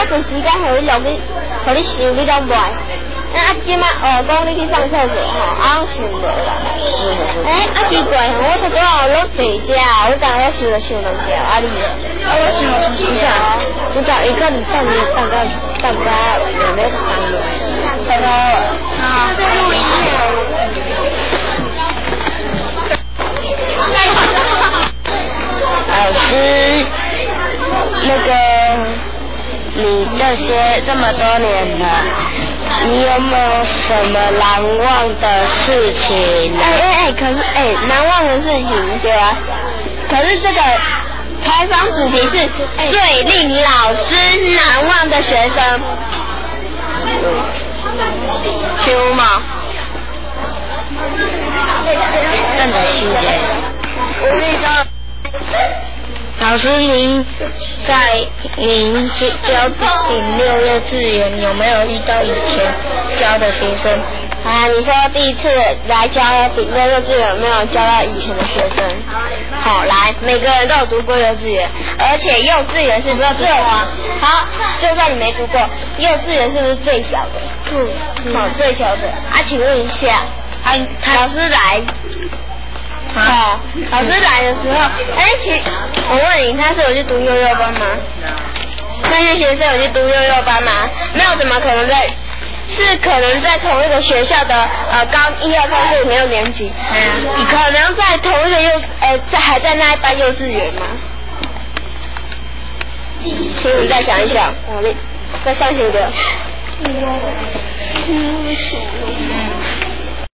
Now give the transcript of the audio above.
多时间互你录你，互你想你拢袂。即摆讲你去上厕所吼，想无啦。奇怪，我头拄好落坐遮，我刚刚想2条，你呢？我想知道，伊可能半到2秒3秒，差不多。老师，你这么多年了，你有没有什么难忘的事情？可是难忘的事情对吧？可是这个采访主题是最令老师难忘的学生。像嘛？真的是的。我跟你说。老师，您教顶6幼稚园有没有遇到以前教的学生？你说第一次来教顶6幼稚园有没有教到以前的学生？好，来，每个人都有读过幼稚园，而且幼稚园是不是最好？就算你没读过，幼稚园是不是最小的？好，最小的。请问一下，老师来。老师来的时候，我问你，他是有去读幼幼班吗？那些学生有去读幼幼班吗？没有，怎么可能是可能在同一个学校的高1、2、3、4、5、6年级，你可能在同一个还在那一班幼稚园吗？请你再想一想，再上去一点。